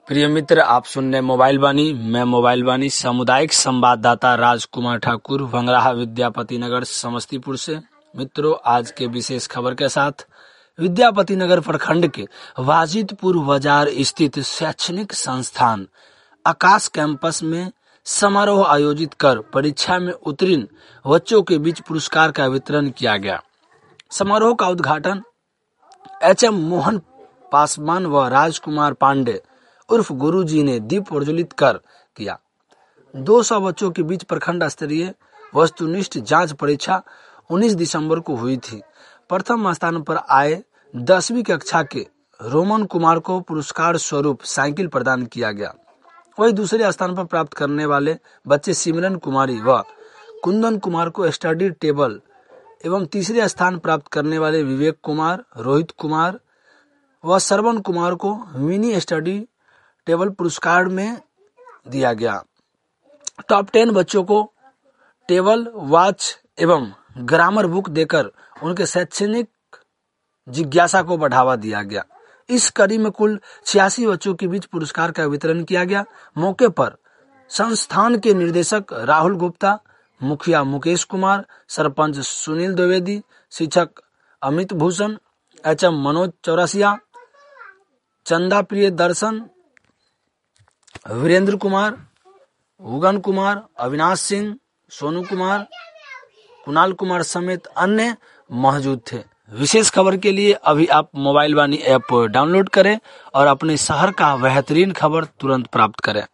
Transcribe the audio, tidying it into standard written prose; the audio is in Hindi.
प्रिय मित्र, आप सुन रहे मोबाइल वाणी। मैं मोबाइल वाणी सामुदायिक संवाददाता राजकुमार ठाकुर, भंगराहा विद्यापति नगर समस्तीपुर से। मित्रों, आज के विशेष खबर के साथ विद्यापति नगर प्रखंड के वाजिदपुर बाजार स्थित शैक्षणिक संस्थान आकाश कैंपस में समारोह आयोजित कर परीक्षा में उत्तीर्ण बच्चों के बीच पुरस्कार का वितरण किया गया। समारोह का उद्घाटन एच.एम. मोहन पासवान व राजकुमार पांडे उर्फ गुरुजी ने दीप प्रज्वलित कर किया। 200 बच्चों के बीच प्रखंड स्तरीय वस्तुनिष्ठ जांच परीक्षा 19 दिसंबर को हुई थी। प्रथम स्थान पर आए 10वीं कक्षा के रोमन कुमार को पुरस्कार स्वरूप साइकिल प्रदान किया गया। वहीं दूसरे स्थान पर प्राप्त करने वाले बच्चे सिमरन कुमारी व कुंदन कुमार को स्टडी टेबल एवं तीसरे स्थान प्राप्त करने वाले विवेक कुमार, रोहित कुमार व श्रवण कुमार को मिनी स्टडी टेबल पुरस्कार में दिया गया। टॉप 10 बच्चों को टेबल, वॉच एवं ग्रामर बुक देकर उनके शैक्षणिक जिज्ञासा को बढ़ावा दिया गया। इस कड़ी में कुल 86 बच्चों के बीच पुरस्कार का वितरण किया गया। मौके पर संस्थान के निदेशक राहुल गुप्ता, मुखिया मुकेश कुमार, सरपंच सुनील द्विवेदी, शिक्षक अमित भूषण, एच.एम. मनोज चौरसिया, चंदा प्रिय दर्शन, वीरेंद्र कुमार, उगन कुमार, अविनाश सिंह, सोनू कुमार, कुणाल कुमार समेत अन्य मौजूद थे। विशेष खबर के लिए अभी आप मोबाइल वाणी ऐप डाउनलोड करें और अपने शहर का बेहतरीन खबर तुरंत प्राप्त करें।